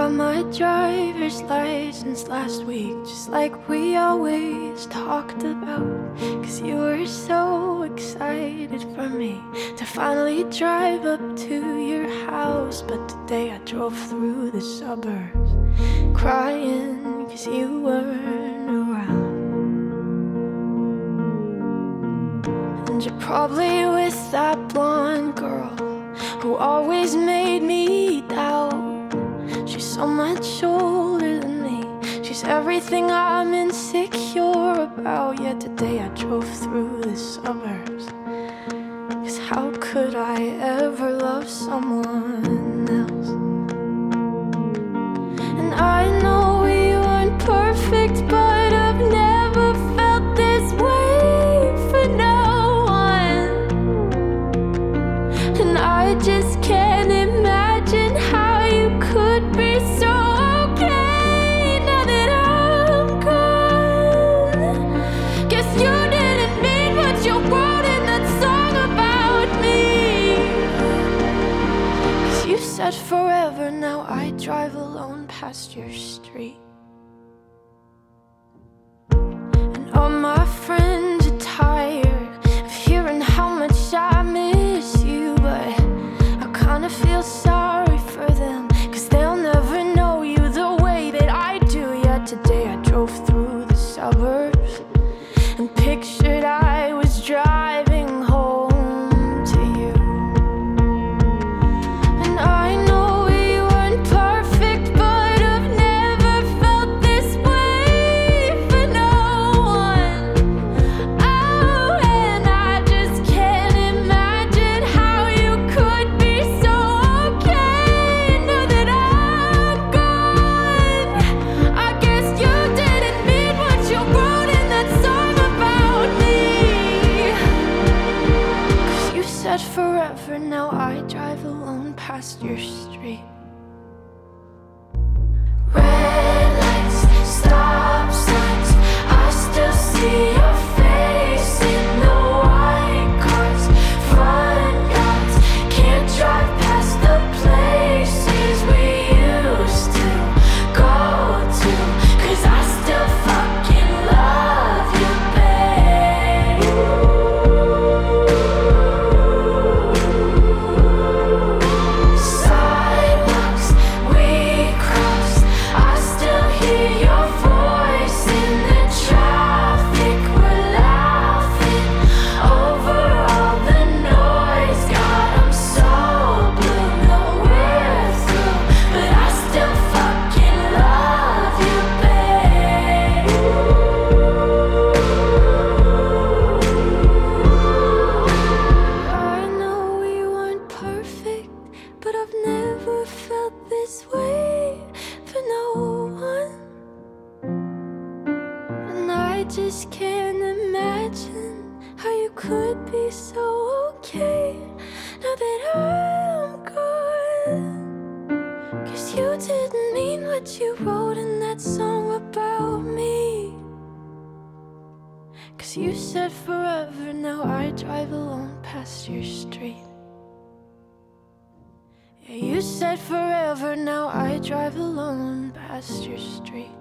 got my driver's license last week, just like we always talked about. Cause you were so excited for me to finally drive up to your house. But today I drove through the suburbs crying cause you weren't around. And you're probably with that blonde girl who always made me doubt. She's so much older than me, she's everything I'm insecure about. Yet today I drove through the suburbs, cause how could I ever love someone else? And I know we weren't perfect, but I've never felt this way for no one. And I just can't imagine how you could be so okay now that I'm gone. Guess you didn't mean what you wrote in that song about me. Cause you said forever, now I drive alone past your street. And all my friends are tired of hearing how much I miss you, but I kinda feel sorry for them, cause they'll never know you the way that I do. Yet today I drove through the suburbs and pictured I was driving home to you. And I know we weren't perfect, but I've never felt this way for no one. Oh, and I just can't imagine how you could be so okay now that I'm gone. I guess you didn't mean what you wrote in that song about me. Cause you said forever, now I drive alone past your street. Red lights, stop signs, I still see your face in the white cars, front yards. Can't drive past the places we used to go to, cause I still fucking love you, babe. Sidewalks we crossed, I still hear your voice in the traffic. We're laughing over all the noise. God, I'm so blue, no we're through, but I still fucking love you, babe. I know we weren't perfect, but I've never felt this way for no one. And I just can't imagine how you could be so okay now that I'm gone. Cause you didn't mean what you wrote in that song about me. Cause you said forever, now I drive alone past your street. Yeah, you said forever, now I drive alone past your street.